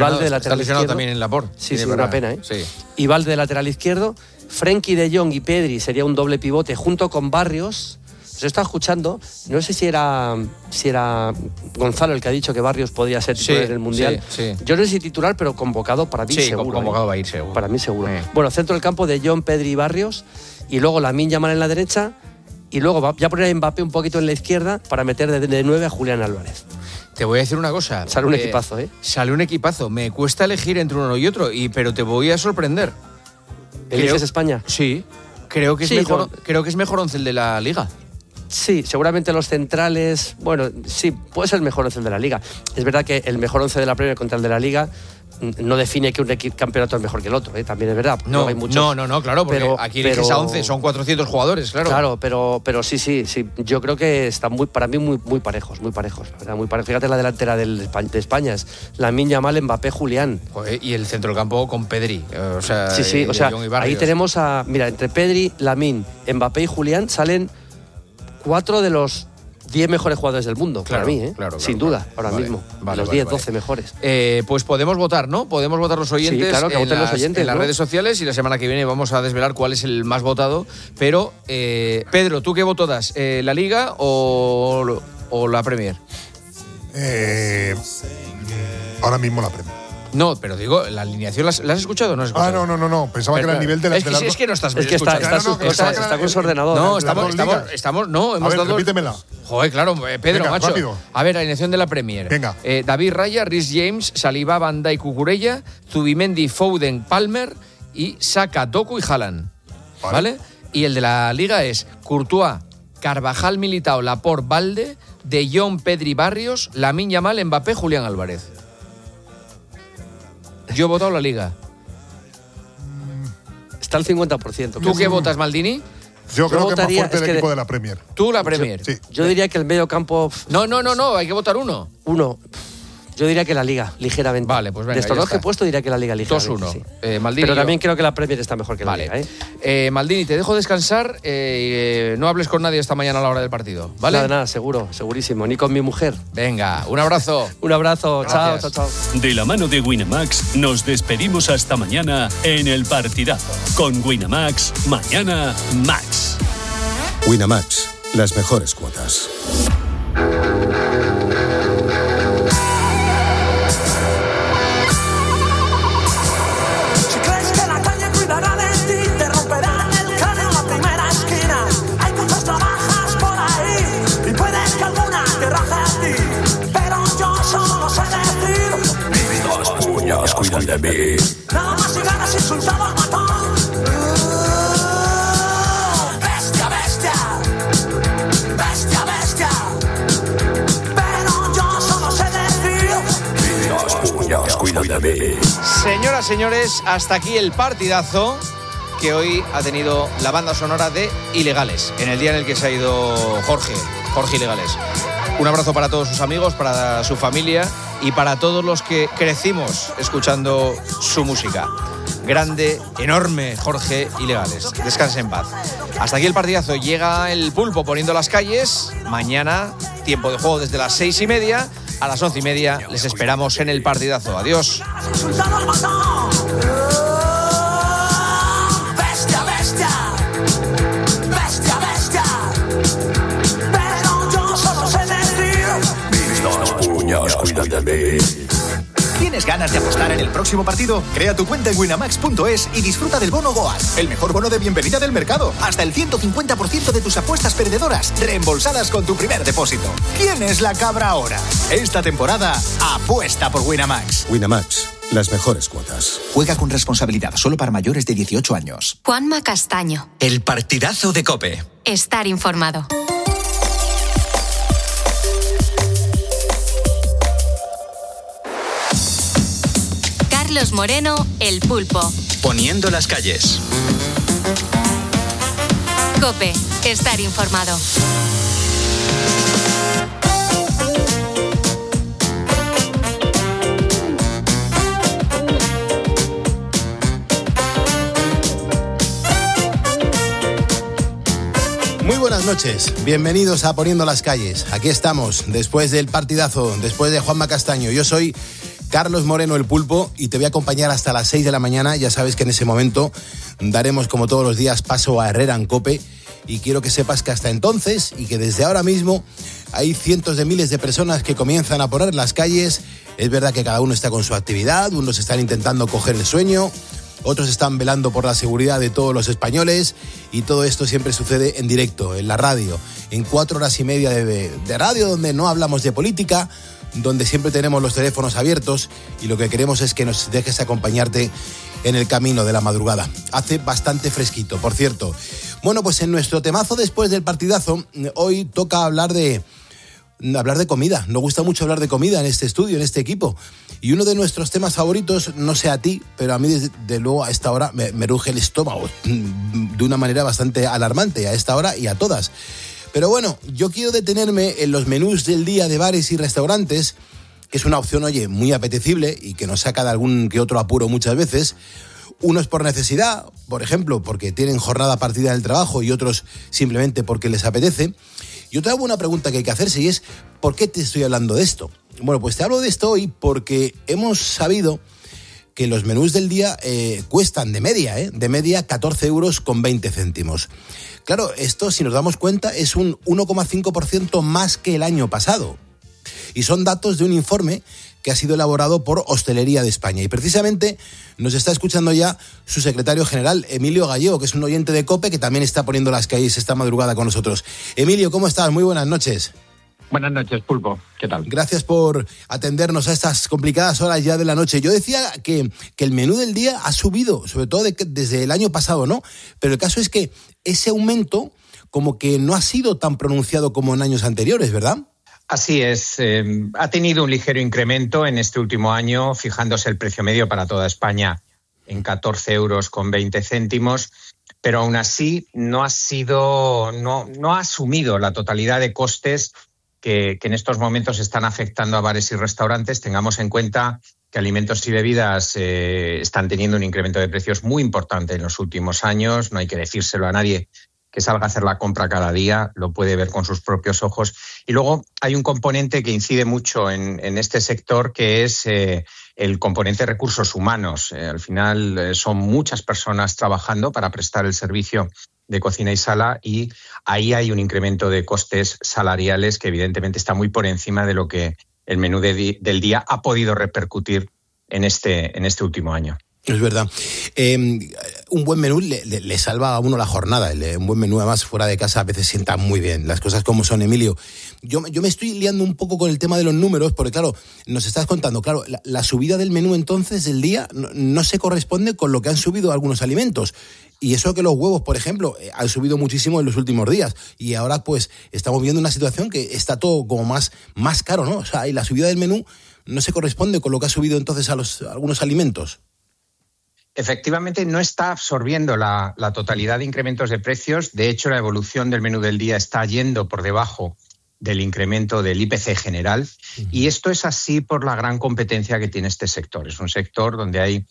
Valde de lateral está lesionado izquierdo. también en Laporte. Sí, una pena, ¿eh? Sí. Y Valde de lateral izquierdo. Frenkie de Jong y Pedri sería un doble pivote junto con Barrios. Os he estado escuchando, no sé si era Gonzalo el que ha dicho que Barrios podía ser titular en el Mundial. Sí. Yo no sé si titular, pero convocado para mí seguro. Sí, convocado va a ir seguro. Para mí seguro. Bueno, centro del campo de Jong, Pedri y Barrios. Y luego Lamine Yamal en la derecha. Y luego va a poner a Mbappé un poquito en la izquierda para meter de 9 a Julián Álvarez. Te voy a decir una cosa. Sale un equipazo, ¿eh? Sale un equipazo. Me cuesta elegir entre uno y otro, pero te voy a sorprender. ¿Eliges España? Sí. Creo que es mejor 11 el de la Liga. Sí, seguramente los centrales, bueno, sí, puede ser el mejor 11 de la Liga. Es verdad que el mejor 11 de la Premier contra el de la Liga no define que un campeonato es mejor que el otro, ¿eh? También es verdad. No, hay muchos, no, claro, porque aquí eliges a 11, son 400 jugadores, claro. Claro, pero sí, yo creo que están para mí muy parejos, la verdad, muy parejos. Fíjate la delantera de España, es Lamine Yamal, Mbappé, Julián. Joder, y el centro del campo con Pedri, Sí, ahí tenemos mira, entre Pedri, Lamine, Mbappé y Julián salen 4 de los 10 mejores jugadores del mundo, para mí, sin duda, ahora mismo. Los 10, 12 mejores. Pues podemos votar, ¿no? Podemos votar los oyentes, sí, claro, que voten los oyentes en las redes sociales, y la semana que viene vamos a desvelar cuál es el más votado. Pero, Pedro, ¿tú qué voto das? ¿La Liga o la Premier? Ahora mismo la Premier. No, pero digo, la alineación, ¿la has escuchado o no has escuchado? No. Pensaba que era el nivel de la. Es que no estás es que está con su ordenador. No, hemos dado. Repítemela. Joder, claro, Pedro, venga, macho. Rápido. A ver, alineación de la Premier. Venga. David Raya, Rhys James, Saliba, Van Dijk, Cucurella, Zubimendi, Foden, Palmer y Saka, Doku y Haaland. ¿Vale? Y el de la Liga es Courtois, Carvajal, Militao, Laporte, Valde, De Jong, Pedri, Barrios, Lamine Yamal, Mbappé, Julián Álvarez. Yo he votado la Liga. Está al 50%. ¿Tú qué votas, Maldini? Yo creo que es más fuerte el equipo de la Premier. ¿Tú la Premier? Sí. Yo diría que el medio campo. No, hay que votar uno. Yo diría que la Liga, ligeramente. Vale, pues venga. De estos dos que he puesto, diría que la Liga ligeramente. 2-1. Sí. Maldini, pero también creo que la Premier está mejor que la Liga. Maldini, te dejo descansar. No hables con nadie esta mañana a la hora del partido, ¿vale? Nada, segurísimo. Ni con mi mujer. Venga, un abrazo. Un abrazo. Chao. De la mano de Winamax, nos despedimos hasta mañana en el partidazo. Con Winamax, mañana Max. Winamax, las mejores cuotas. Cuidan de mí. Nada más y ganas insultado al matón. Bestia. Pero yo solo sé decir. Los puños cuidan de mí. Señoras, señores, hasta aquí el partidazo que hoy ha tenido la banda sonora de Ilegales, en el día en el que se ha ido Jorge Ilegales. Un abrazo para todos sus amigos, para su familia y para todos los que crecimos escuchando su música. Grande, enorme Jorge Ilegales. Descanse en paz. Hasta aquí el partidazo. Llega el Pulpo poniendo las calles. Mañana, tiempo de juego desde las 6:30. A las 11:30 les esperamos en el partidazo. Adiós. Cuidan de mí. ¿Tienes ganas de apostar en el próximo partido? Crea tu cuenta en winamax.es y disfruta del bono Goal, el mejor bono de bienvenida del mercado. Hasta el 150% de tus apuestas perdedoras reembolsadas con tu primer depósito. ¿Quién es la cabra ahora? Esta temporada, apuesta por Winamax. Winamax, las mejores cuotas. Juega con responsabilidad, solo para mayores de 18 años. Juanma Castaño. El partidazo de COPE. Estar informado. Carlos Moreno, El Pulpo. Poniendo las calles. COPE, estar informado. Muy buenas noches, bienvenidos a Poniendo las calles. Aquí estamos, después del partidazo, después de Juanma Castaño. Yo soy Carlos Moreno, el Pulpo, y te voy a acompañar hasta las 6 de la mañana. Ya sabes que en ese momento daremos, como todos los días, paso a Herrera en COPE, y quiero que sepas que hasta entonces, y que desde ahora mismo, hay cientos de miles de personas que comienzan a poner las calles. Es verdad que cada uno está con su actividad, unos están intentando coger el sueño, otros están velando por la seguridad de todos los españoles, y todo esto siempre sucede en directo, en la radio, en 4 horas y media de radio, donde no hablamos de política, donde siempre tenemos los teléfonos abiertos, y lo que queremos es que nos dejes acompañarte en el camino de la madrugada. Hace bastante fresquito, por cierto. Bueno, pues en nuestro temazo después del partidazo, hoy toca hablar de comida. Nos gusta mucho hablar de comida en este estudio, en este equipo. Y uno de nuestros temas favoritos, no sé a ti, pero a mí desde luego a esta hora me ruge el estómago de una manera bastante alarmante, a esta hora y a todas. Pero bueno, yo quiero detenerme en los menús del día de bares y restaurantes, que es una opción, oye, muy apetecible y que nos saca de algún que otro apuro muchas veces. Unos por necesidad, por ejemplo, porque tienen jornada partida del trabajo, y otros simplemente porque les apetece. Yo te hago una pregunta que hay que hacerse, y es, ¿por qué te estoy hablando de esto? Bueno, pues te hablo de esto hoy porque hemos sabido que los menús del día cuestan de media 14 euros con 20 céntimos. Claro, esto, si nos damos cuenta, es un 1,5% más que el año pasado. Y son datos de un informe que ha sido elaborado por Hostelería de España. Y precisamente nos está escuchando ya su secretario general, Emilio Gallego, que es un oyente de COPE que también está poniendo las calles esta madrugada con nosotros. Emilio, ¿cómo estás? Muy buenas noches. Buenas noches, Pulpo. ¿Qué tal? Gracias por atendernos a estas complicadas horas ya de la noche. Yo decía que el menú del día ha subido, sobre todo desde el año pasado, ¿no? Pero el caso es que ese aumento como que no ha sido tan pronunciado como en años anteriores, ¿verdad? Así es. Ha tenido un ligero incremento en este último año, fijándose el precio medio para toda España en 14 euros con 20 céntimos, pero aún así no ha asumido la totalidad de costes que en estos momentos están afectando a bares y restaurantes. Tengamos en cuenta que alimentos y bebidas están teniendo un incremento de precios muy importante en los últimos años. No hay que decírselo a nadie que salga a hacer la compra cada día, lo puede ver con sus propios ojos. Y luego hay un componente que incide mucho en este sector, que es el componente de recursos humanos. Al final son muchas personas trabajando para prestar el servicio de cocina y sala, y ahí hay un incremento de costes salariales que evidentemente está muy por encima de lo que el menú del día ha podido repercutir en este último año. Es verdad. Un buen menú le salva a uno la jornada. Un buen menú, además, fuera de casa a veces sienta muy bien. Las cosas como son, Emilio. Yo me estoy liando un poco con el tema de los números, porque claro, nos estás contando, claro, la subida del menú entonces del día no se corresponde con lo que han subido algunos alimentos. Y eso que los huevos, por ejemplo, han subido muchísimo en los últimos días. Y ahora pues estamos viendo una situación que está todo como más caro, ¿no? O sea, y la subida del menú no se corresponde con lo que ha subido entonces a algunos alimentos. Efectivamente, no está absorbiendo la totalidad de incrementos de precios. De hecho, la evolución del menú del día está yendo por debajo del incremento del IPC general. Uh-huh. Y esto es así por la gran competencia que tiene este sector. Es un sector donde hay,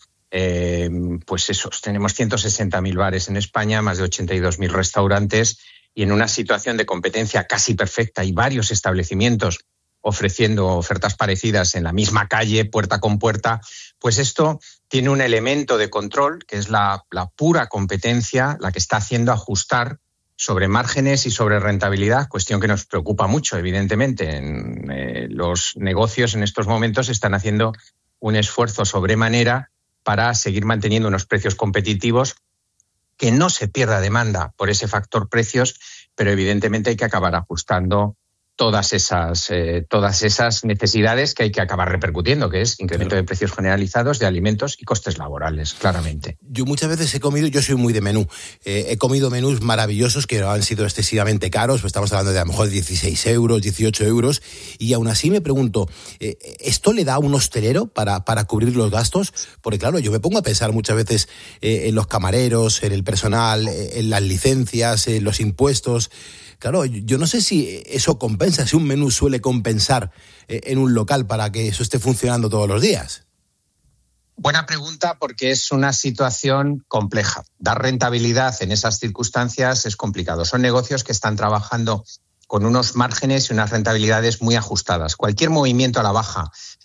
tenemos 160.000 bares en España, más de 82.000 restaurantes, y en una situación de competencia casi perfecta y varios establecimientos ofreciendo ofertas parecidas en la misma calle, puerta con puerta, pues esto tiene un elemento de control, que es la pura competencia, la que está haciendo ajustar sobre márgenes y sobre rentabilidad, cuestión que nos preocupa mucho, evidentemente. Los negocios en estos momentos están haciendo un esfuerzo sobremanera para seguir manteniendo unos precios competitivos, que no se pierda demanda por ese factor precios, pero evidentemente hay que acabar ajustando todas esas necesidades que hay que acabar repercutiendo, que es incremento de precios generalizados de alimentos y costes laborales, claramente. Yo muchas veces yo soy muy de menú, he comido menús maravillosos que han sido excesivamente caros, pues estamos hablando de a lo mejor 16 euros, 18 euros, y aún así me pregunto, ¿esto le da a un hostelero para cubrir los gastos? Porque claro, yo me pongo a pensar muchas veces en los camareros, en el personal, en las licencias, en los impuestos. Claro, yo no sé si eso compensa, si un menú suele compensar en un local para que eso esté funcionando todos los días. Buena pregunta, porque es una situación compleja. Dar rentabilidad en esas circunstancias es complicado. Son negocios que están trabajando con unos márgenes y unas rentabilidades muy ajustadas. Cualquier movimiento a la baja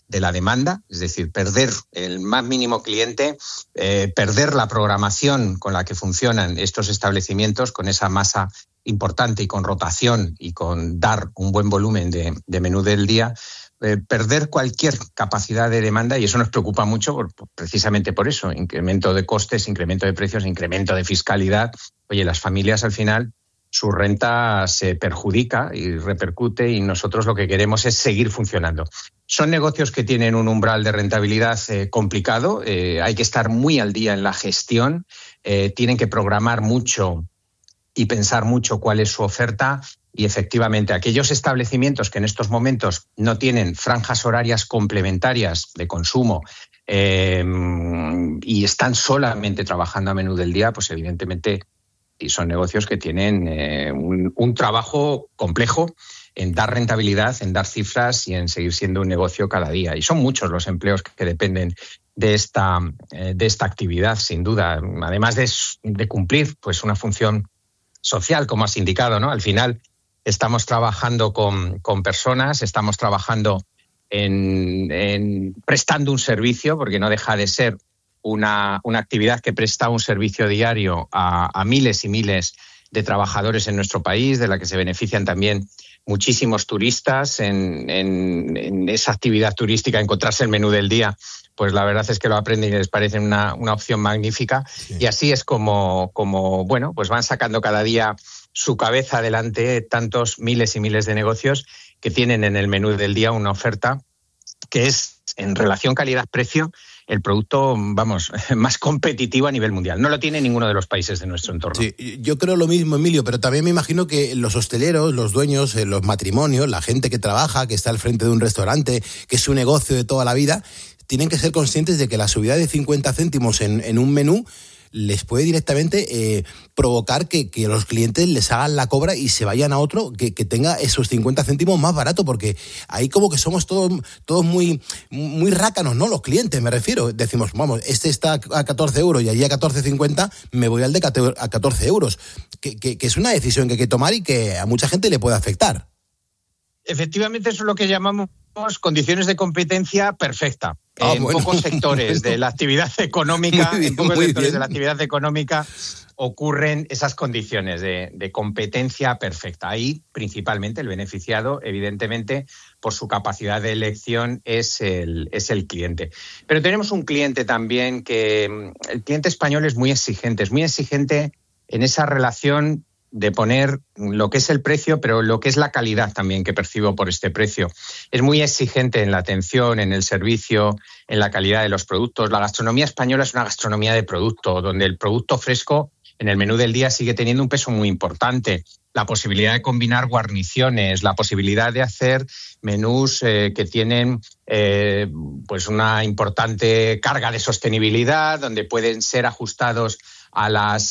de la demanda, es decir, perder el más mínimo cliente, perder la programación con la que funcionan estos establecimientos, con esa masa importante y con rotación y con dar un buen volumen de menú del día, perder cualquier capacidad de demanda, y eso nos preocupa mucho precisamente por eso, incremento de costes, incremento de precios, incremento de fiscalidad. Oye, las familias al final su renta se perjudica y repercute, y nosotros lo que queremos es seguir funcionando. Son negocios que tienen un umbral de rentabilidad complicado, hay que estar muy al día en la gestión, tienen que programar mucho y pensar mucho cuál es su oferta, y efectivamente aquellos establecimientos que en estos momentos no tienen franjas horarias complementarias de consumo y están solamente trabajando a menú del día, pues evidentemente y son negocios que tienen un trabajo complejo en dar rentabilidad, en dar cifras y en seguir siendo un negocio cada día. Y son muchos los empleos que dependen de esta actividad, sin duda. Además de cumplir pues una función social, como has indicado, ¿no? Al final estamos trabajando con personas, estamos trabajando en prestando un servicio, porque no deja de ser una actividad que presta un servicio diario a miles y miles de trabajadores en nuestro país, de la que se benefician también muchísimos turistas en esa actividad turística. Encontrarse el menú del día, pues la verdad es que lo aprenden y les parece una opción magnífica. Sí. Y así es como bueno, pues van sacando cada día su cabeza adelante tantos miles y miles de negocios que tienen en el menú del día una oferta que es, en relación calidad-precio, el producto, vamos, más competitivo a nivel mundial. No lo tiene ninguno de los países de nuestro entorno. Sí, yo creo lo mismo, Emilio, pero también me imagino que los hosteleros, los dueños, los matrimonios, la gente que trabaja, que está al frente de un restaurante, que es su negocio de toda la vida, tienen que ser conscientes de que la subida de 50 céntimos en un menú les puede directamente provocar que los clientes les hagan la cobra y se vayan a otro que tenga esos 50 céntimos más barato, porque ahí como que somos todos muy, muy rácanos, ¿no? Los clientes, me refiero. Decimos, vamos, este está a 14 euros y allí a 14,50, me voy al de a 14 euros. Que es una decisión que hay que tomar y que a mucha gente le puede afectar. Efectivamente, eso es lo que llamamos condiciones de competencia perfecta. Pocos sectores de la actividad económica, ocurren esas condiciones de competencia perfecta. Ahí, principalmente, el beneficiado, evidentemente, por su capacidad de elección, es el cliente. Pero tenemos un cliente también que el cliente español es muy exigente en esa relación de poner lo que es el precio, pero lo que es la calidad también que percibo por este precio. Es muy exigente en la atención, en el servicio, en la calidad de los productos. La gastronomía española es una gastronomía de producto, donde el producto fresco en el menú del día sigue teniendo un peso muy importante. La posibilidad de combinar guarniciones, la posibilidad de hacer menús que tienen pues una importante carga de sostenibilidad, donde pueden ser ajustados a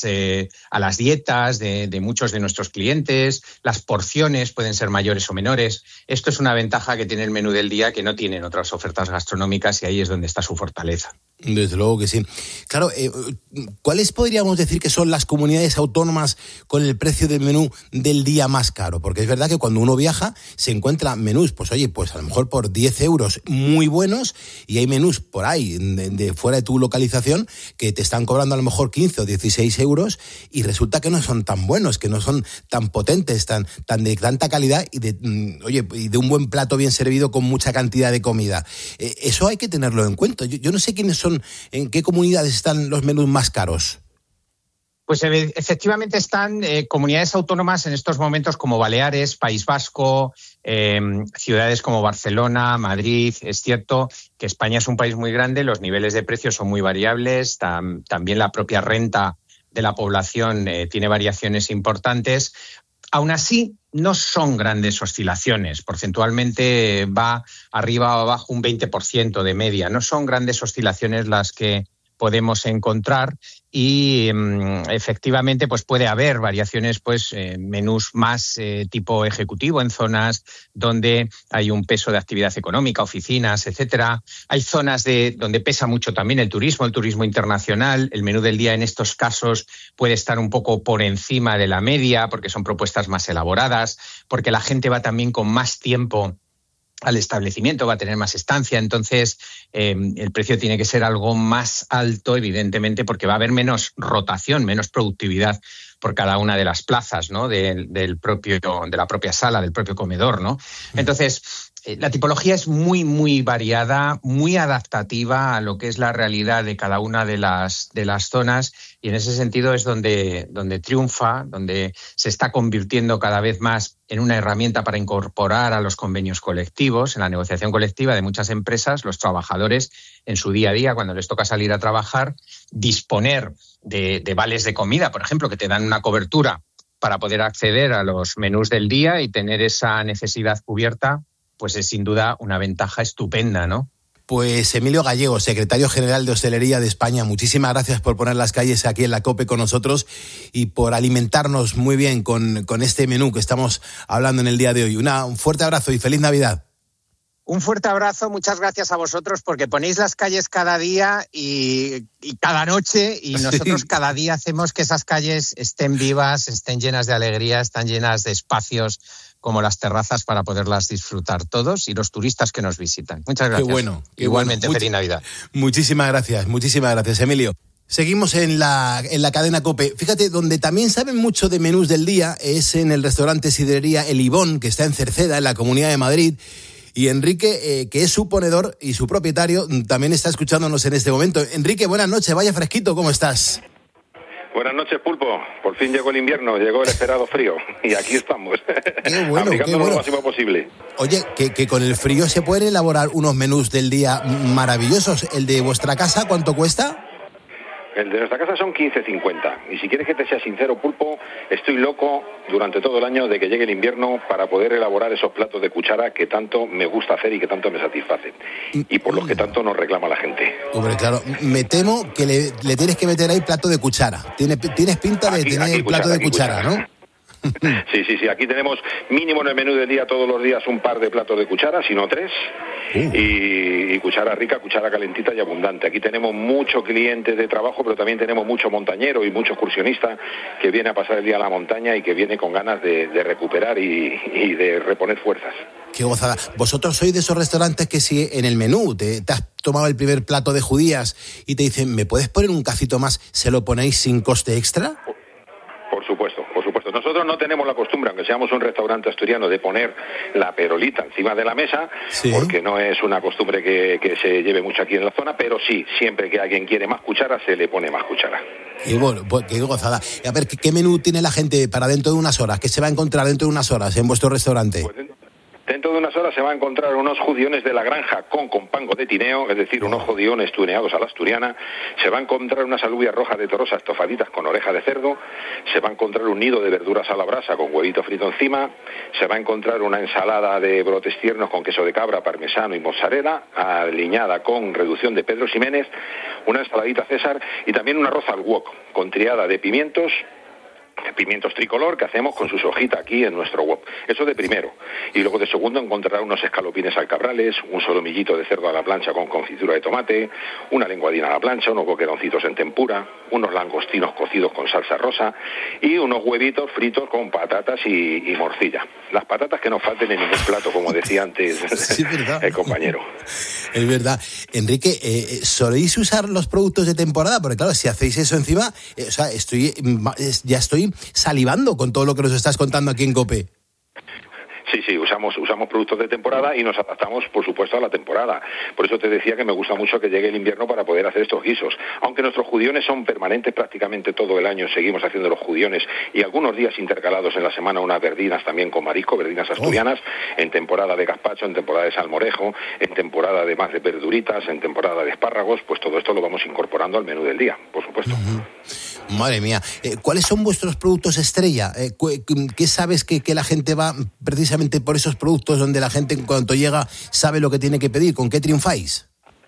las dietas de muchos de nuestros clientes. Las porciones pueden ser mayores o menores. Esto es una ventaja que tiene el menú del día que no tienen otras ofertas gastronómicas, y ahí es donde está su fortaleza. Desde luego que sí. Claro, ¿cuáles podríamos decir que son las comunidades autónomas con el precio del menú del día más caro? Porque es verdad que cuando uno viaja se encuentra menús, pues oye, pues a lo mejor por 10 euros muy buenos, y hay menús por ahí de fuera de tu localización que te están cobrando a lo mejor 15 o 16 euros y resulta que no son tan buenos, que no son tan potentes, tan de tanta calidad y de un buen plato bien servido con mucha cantidad de comida. Eso hay que tenerlo en cuenta. Yo no sé quiénes son, en qué comunidades están los menús más caros. Pues efectivamente están comunidades autónomas en estos momentos como Baleares, País Vasco, ciudades como Barcelona, Madrid. Es cierto que España es un país muy grande, los niveles de precios son muy variables, también la propia renta de la población tiene variaciones importantes. Aún así, no son grandes oscilaciones. Porcentualmente va arriba o abajo un 20% de media. No son grandes oscilaciones las que podemos encontrar, y efectivamente pues puede haber variaciones, pues menús más tipo ejecutivo en zonas donde hay un peso de actividad económica, oficinas, etcétera. Hay zonas donde pesa mucho también el turismo internacional. El menú del día en estos casos puede estar un poco por encima de la media porque son propuestas más elaboradas, porque la gente va también con más tiempo al establecimiento, va a tener más estancia, entonces el precio tiene que ser algo más alto, evidentemente, porque va a haber menos rotación, menos productividad por cada una de las plazas, ¿no? de la propia sala, del propio comedor, ¿no? Entonces, la tipología es muy, muy variada, muy adaptativa a lo que es la realidad de cada una de las zonas, y en ese sentido es donde triunfa, donde se está convirtiendo cada vez más en una herramienta para incorporar a los convenios colectivos, en la negociación colectiva de muchas empresas, los trabajadores en su día a día, cuando les toca salir a trabajar, disponer de vales de comida, por ejemplo, que te dan una cobertura para poder acceder a los menús del día y tener esa necesidad cubierta, pues es sin duda una ventaja estupenda, ¿no? Pues Emilio Gallego, secretario general de Hostelería de España, muchísimas gracias por poner las calles aquí en la COPE con nosotros y por alimentarnos muy bien con este menú que estamos hablando en el día de hoy. Un fuerte abrazo y feliz Navidad. Un fuerte abrazo, muchas gracias a vosotros porque ponéis las calles cada día y cada noche, y nosotros cada día hacemos que esas calles estén vivas, estén llenas de alegría, estén llenas de espacios como las terrazas para poderlas disfrutar todos y los turistas que nos visitan. Muchas gracias. Qué bueno. Igualmente, feliz Navidad. Muchísimas gracias, Emilio. Seguimos en la cadena COPE. Fíjate, donde también saben mucho de menús del día es en el restaurante sidrería El Ibón, que está en Cerceda, en la Comunidad de Madrid. Y Enrique, que es su ponedor y su propietario, también está escuchándonos en este momento. Enrique, buenas noches, vaya fresquito, ¿cómo estás? Buenas noches, Pulpo. Por fin llegó el invierno, llegó el esperado frío. Y aquí estamos, aplicándolo lo máximo posible. Oye, que con el frío se pueden elaborar unos menús del día maravillosos. ¿El de vuestra casa cuánto cuesta? El de nuestra casa son 15,50. Y si quieres que te sea sincero, Pulpo, estoy loco durante todo el año de que llegue el invierno para poder elaborar esos platos de cuchara que tanto me gusta hacer y que tanto me satisfacen. Y por los que tanto nos reclama la gente. Hombre, claro, me temo que le tienes que meter ahí plato de cuchara. Tienes pinta de tener plato de cuchara, ¿no? Sí. Aquí tenemos mínimo en el menú del día todos los días un par de platos de cuchara, si no 3. Y cuchara rica, cuchara calentita y abundante. Aquí tenemos mucho cliente de trabajo, pero también tenemos mucho montañero y mucho excursionista que viene a pasar el día a la montaña y que viene con ganas de recuperar y de reponer fuerzas. Qué gozada. ¿Vosotros sois de esos restaurantes que si en el menú te has tomado el primer plato de judías y te dicen, ¿me puedes poner un cacito más? ¿Se lo ponéis sin coste extra? Por supuesto. Nosotros no tenemos la costumbre, aunque seamos un restaurante asturiano, de poner la perolita encima de la mesa, porque no es una costumbre que se lleve mucho aquí en la zona, pero sí, siempre que alguien quiere más cuchara, se le pone más cuchara. Y bueno, pues qué gozada. A ver, ¿qué menú tiene la gente para dentro de unas horas? ¿Qué se va a encontrar dentro de unas horas en vuestro restaurante? Pues dentro de unas horas se va a encontrar unos judiones de la granja con compango de tineo, es decir, unos judiones tuneados a la asturiana. Se va a encontrar unas alubias rojas de Torosa estofaditas con oreja de cerdo. Se va a encontrar un nido de verduras a la brasa con huevito frito encima. Se va a encontrar una ensalada de brotes tiernos con queso de cabra, parmesano y mozzarella, aliñada con reducción de Pedro Ximénez, una ensaladita César y también un arroz al wok con triada de pimientos tricolor que hacemos con sus hojitas aquí en nuestro wok. Eso de primero. Y luego de segundo encontrará unos escalopines alcabrales, un solomillito de cerdo a la plancha con confitura de tomate, una lenguadina a la plancha, unos boqueroncitos en tempura, unos langostinos cocidos con salsa rosa y unos huevitos fritos con patatas y morcilla. Las patatas que no falten en ningún plato, como decía antes el compañero. Es verdad. Enrique, ¿soléis usar los productos de temporada? Porque claro, si hacéis eso encima, ya estoy salivando con todo lo que nos estás contando aquí en COPE. Sí, usamos productos de temporada y nos adaptamos, por supuesto, a la temporada. Por eso te decía que me gusta mucho que llegue el invierno para poder hacer estos guisos. Aunque nuestros judiones son permanentes prácticamente todo el año, seguimos haciendo los judiones y algunos días intercalados en la semana unas verdinas también con marisco, verdinas asturianas, en temporada de gazpacho, en temporada de salmorejo, en temporada de más de verduritas, en temporada de espárragos, pues todo esto lo vamos incorporando al menú del día, por supuesto. Madre mía, ¿cuáles son vuestros productos estrella? ¿Qué sabes que la gente va precisamente por esos productos donde la gente en cuanto llega sabe lo que tiene que pedir? ¿Con qué triunfáis?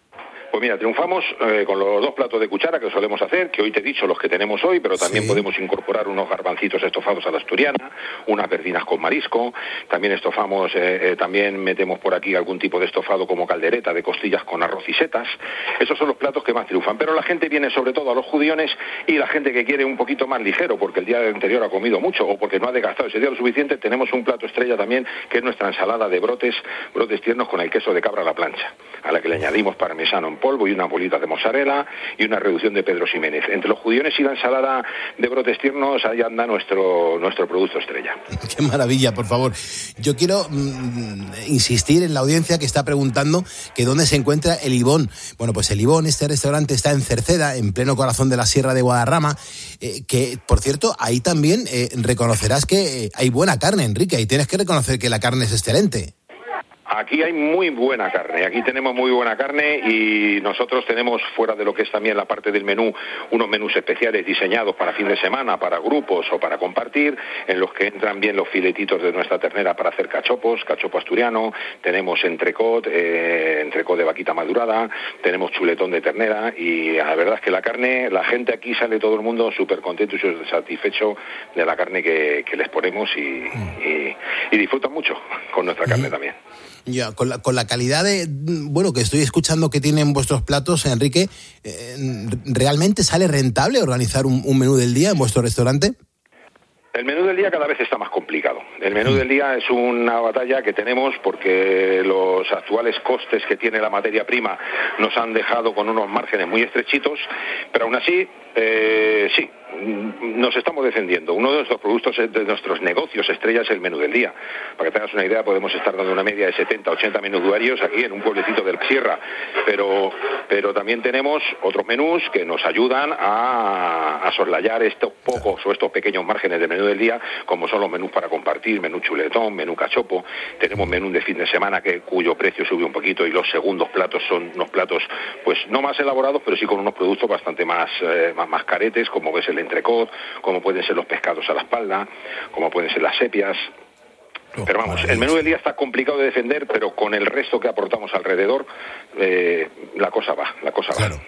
Pues mira, triunfamos con los 2 platos de cuchara que solemos hacer, que hoy te he dicho los que tenemos hoy, pero también podemos incorporar unos garbancitos estofados a la asturiana, unas verdinas con marisco, también estofamos, también metemos por aquí algún tipo de estofado como caldereta de costillas con arroz y setas. Esos son los platos que más triunfan, pero la gente viene sobre todo a los judiones y la gente que quiere un poquito más ligero porque el día anterior ha comido mucho o porque no ha desgastado ese día lo suficiente, tenemos un plato estrella también que es nuestra ensalada de brotes tiernos con el queso de cabra a la plancha, a la que le añadimos parmesano en polvo y una bolita de mozzarella y una reducción de Pedro Ximénez. Entre los judiones y la ensalada de brotes tiernos, ahí anda nuestro producto estrella. Qué maravilla, por favor. Yo quiero insistir en la audiencia que está preguntando que dónde se encuentra el Ibón. Bueno, pues el Ibón, este restaurante está en Cerceda, en pleno corazón de la Sierra de Guadarrama, que, por cierto, ahí también reconocerás que hay buena carne, Enrique, y tienes que reconocer que la carne es excelente. Aquí hay muy buena carne, aquí tenemos muy buena carne y nosotros tenemos, fuera de lo que es también la parte del menú, unos menús especiales diseñados para fin de semana, para grupos o para compartir, en los que entran bien los filetitos de nuestra ternera para hacer cachopos, cachopo asturiano, tenemos entrecot de vaquita madurada, tenemos chuletón de ternera y la verdad es que la carne, la gente aquí sale todo el mundo súper contento y súper satisfecho de la carne que les ponemos y disfrutan mucho con nuestra carne también. Ya, con la calidad que estoy escuchando que tienen vuestros platos, Enrique, ¿realmente sale rentable organizar un menú del día en vuestro restaurante? El menú del día cada vez está más complicado. El menú del día es una batalla que tenemos porque los actuales costes que tiene la materia prima nos han dejado con unos márgenes muy estrechitos, pero aún así, sí, nos estamos defendiendo. Uno de nuestros productos, de nuestros negocios estrella es el menú del día. Para que tengas una idea, podemos estar dando una media de 70, 80 menús diarios aquí en un pueblecito de la Sierra, pero también tenemos otros menús que nos ayudan a soslayar estos pocos o estos pequeños márgenes de menú del día, como son los menús para compartir, menú chuletón, menú cachopo. Tenemos menú de fin de semana cuyo precio sube un poquito y los segundos platos son unos platos pues no más elaborados, pero sí con unos productos bastante más caretes, como es el entrecot, como pueden ser los pescados a la espalda, como pueden ser las sepias. Pero vamos, el menú del día está complicado de defender, pero con el resto que aportamos alrededor, la cosa va. Claro.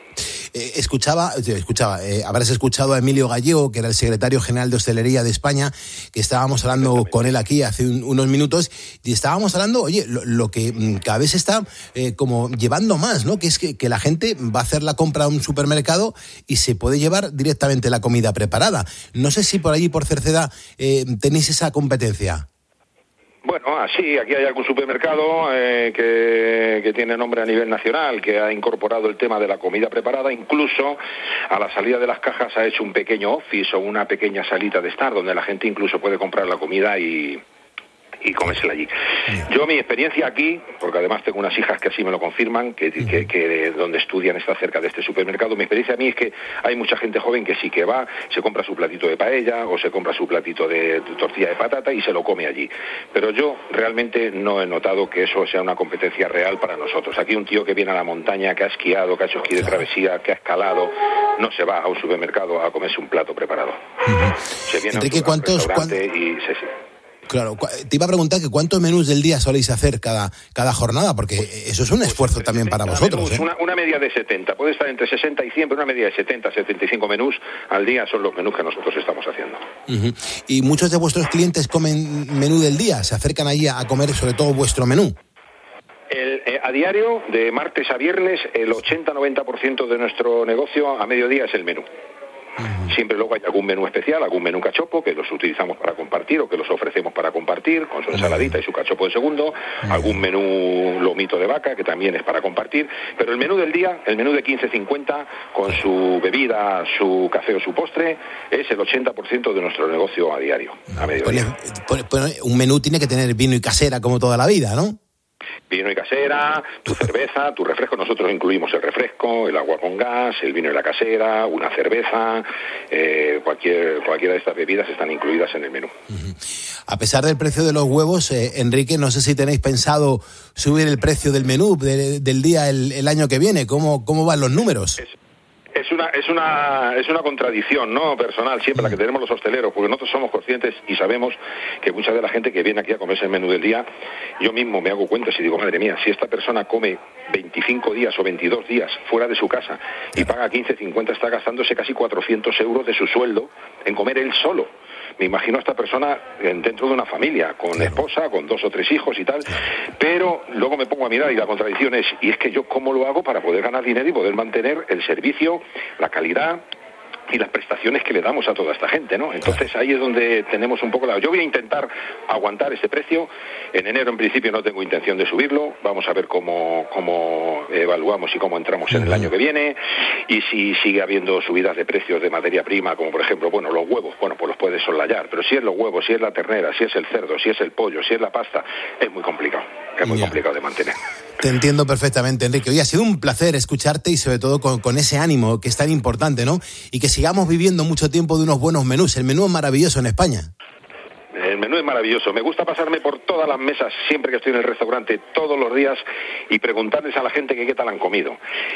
Habrás escuchado a Emilio Gallego, que era el secretario general de Hostelería de España, que estábamos hablando con él aquí hace unos minutos, y estábamos hablando, oye, lo que cada vez está como llevando más, ¿no? Que es que la gente va a hacer la compra a un supermercado y se puede llevar directamente la comida preparada. No sé si por allí, por Cerceda, tenéis esa competencia. Bueno, así, aquí hay algún supermercado que tiene nombre a nivel nacional, que ha incorporado el tema de la comida preparada, incluso a la salida de las cajas ha hecho un pequeño office o una pequeña salita de estar, donde la gente incluso puede comprar la comida y comérsela allí. Yo, mi experiencia aquí, porque además tengo unas hijas que así me lo confirman, que donde estudian está cerca de este supermercado, mi experiencia a mí es que hay mucha gente joven que sí que va, se compra su platito de paella o se compra su platito de tortilla de patata y se lo come allí. Pero yo realmente no he notado que eso sea una competencia real para nosotros. Aquí un tío que viene a la montaña, que ha esquiado, que ha hecho esquí de travesía, que ha escalado, no se va a un supermercado a comerse un plato preparado. Se viene a un restaurante y se... Claro, te iba a preguntar que cuántos menús del día soléis hacer cada jornada, porque eso es un esfuerzo también para vosotros. Menús, una media de 70, puede estar entre 60 y 100, pero una media de 70, 75 menús al día son los menús que nosotros estamos haciendo. ¿Y muchos de vuestros clientes comen menú del día? ¿Se acercan allí a comer sobre todo vuestro menú? A diario, de martes a viernes, el 80-90% de nuestro negocio a mediodía es el menú. Siempre luego hay algún menú especial, algún menú cachopo que los utilizamos para compartir o que los ofrecemos para compartir con su ensaladita y su cachopo de segundo, algún menú lomito de vaca que también es para compartir, pero el menú del día, el menú de 15.50 con su bebida, su café o su postre, es el 80% de nuestro negocio a diario, a mediodía. Un menú tiene que tener vino y casera como toda la vida, ¿no? Vino y casera, tu cerveza, tu refresco. Nosotros incluimos el refresco, el agua con gas, el vino y la casera, una cerveza, cualquiera de estas bebidas están incluidas en el menú. A pesar del precio de los huevos, Enrique, no sé si tenéis pensado subir el precio del menú del día el año que viene. ¿Cómo van los números? es una contradicción, ¿no? Personal, siempre la que tenemos los hosteleros, porque nosotros somos conscientes y sabemos que mucha de la gente que viene aquí a comerse el menú del día, yo mismo me hago cuenta y digo, madre mía, si esta persona come 25 días o 22 días fuera de su casa y paga 15, 50, está gastándose casi 400 euros de su sueldo en comer él solo. Me imagino a esta persona dentro de una familia, con esposa, con 2 o 3 hijos y tal, pero luego me pongo a mirar y la contradicción es, y es que yo cómo lo hago para poder ganar dinero y poder mantener el servicio, la calidad y las prestaciones que le damos a toda esta gente, ¿no? Entonces ahí es donde tenemos un poco la... Yo voy a intentar aguantar ese precio. En enero en principio no tengo intención de subirlo. Vamos a ver cómo evaluamos y cómo entramos en el año que viene, y si sigue habiendo subidas de precios de materia prima, como por ejemplo, bueno, los huevos, bueno, pues los puedes soslayar, pero si es los huevos, si es la ternera, si es el cerdo, si es el pollo, si es la pasta, es muy complicado. Es muy complicado de mantener. Te entiendo perfectamente, Enrique. Hoy ha sido un placer escucharte y sobre todo con ese ánimo que es tan importante, ¿no? Y que sigamos viviendo mucho tiempo de unos buenos menús. El menú es maravilloso en España. El menú es maravilloso. Me gusta pasarme por todas las mesas siempre que estoy en el restaurante, todos los días, y preguntarles a la gente que qué tal han comido.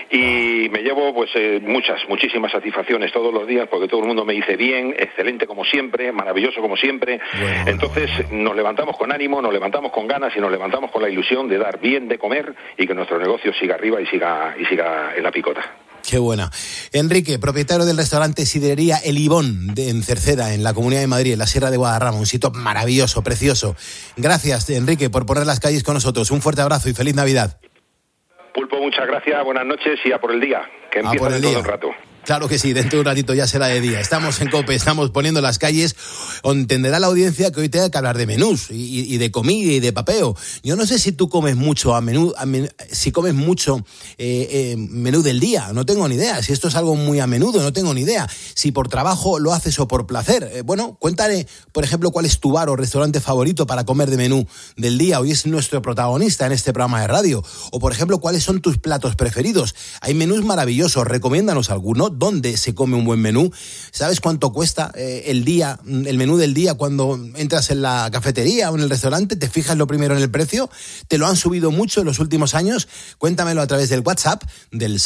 Y me llevo pues muchísimas satisfacciones todos los días, porque todo el mundo me dice bien, excelente como siempre, maravilloso como siempre. Entonces nos levantamos con ánimo, nos levantamos con ganas y nos levantamos con la ilusión de dar bien de comer y que nuestro negocio siga arriba y siga en la picota. Qué buena. Enrique, propietario del restaurante Sidrería El Ibón en Cerceda, en la Comunidad de Madrid, en la Sierra de Guadarrama, un sitio maravilloso, precioso. Gracias, Enrique, por poner las calles con nosotros. Un fuerte abrazo y feliz Navidad. Pulpo, muchas gracias, buenas noches y a por el día, que empieza dentro de un rato. Claro que sí, dentro de un ratito ya será de día. Estamos en COPE, estamos poniendo las calles. Entenderá la audiencia que hoy tenga que hablar de menús y de comida y de papeo. Yo no sé si tú comes mucho si comes mucho menú del día, no tengo ni idea. Si esto es algo muy a menudo, no tengo ni idea. Si por trabajo lo haces o por placer. Bueno, cuéntale, por ejemplo, cuál es tu bar o restaurante favorito para comer de menú del día. Hoy es nuestro protagonista en este programa de radio. O, por ejemplo, cuáles son tus platos preferidos. Hay menús maravillosos, recomiéndanos alguno. ¿Dónde se come un buen menú? ¿Sabes cuánto cuesta el menú del día cuando entras en la cafetería o en el restaurante? ¿Te fijas lo primero en el precio? ¿Te lo han subido mucho en los últimos años? Cuéntamelo a través del WhatsApp del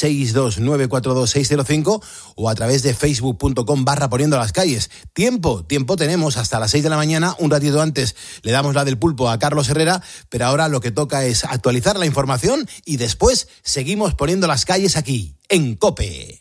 662-942-605 o a través de facebook.com/poniendo las calles. Tiempo tenemos hasta las 6 de la mañana. Un ratito antes le damos la del pulpo a Carlos Herrera, pero ahora lo que toca es actualizar la información y después seguimos poniendo las calles aquí, en COPE.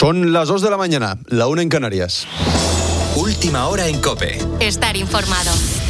Son las 2 de la mañana, la 1 en Canarias. Última hora en COPE. Estar informado.